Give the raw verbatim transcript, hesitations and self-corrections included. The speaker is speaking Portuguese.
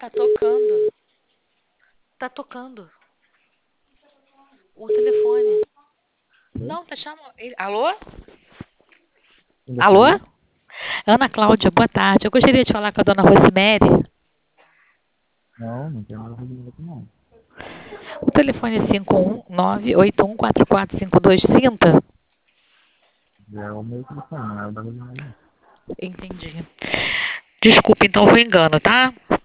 Tá tocando. Tá tocando. O telefone. Não, tá chamando. Ele- Alô? Ainda Alô? saiu? Ana Cláudia, boa tarde. Eu gostaria de falar com a dona Rosemary. Não, não tem nada de não. O telefone é cinco um nove oito um quatro quatro cinco dois três zero. Já é o meu telefone, não é o da Rosemary, não. Entendi. Desculpa, então foi engano, tá?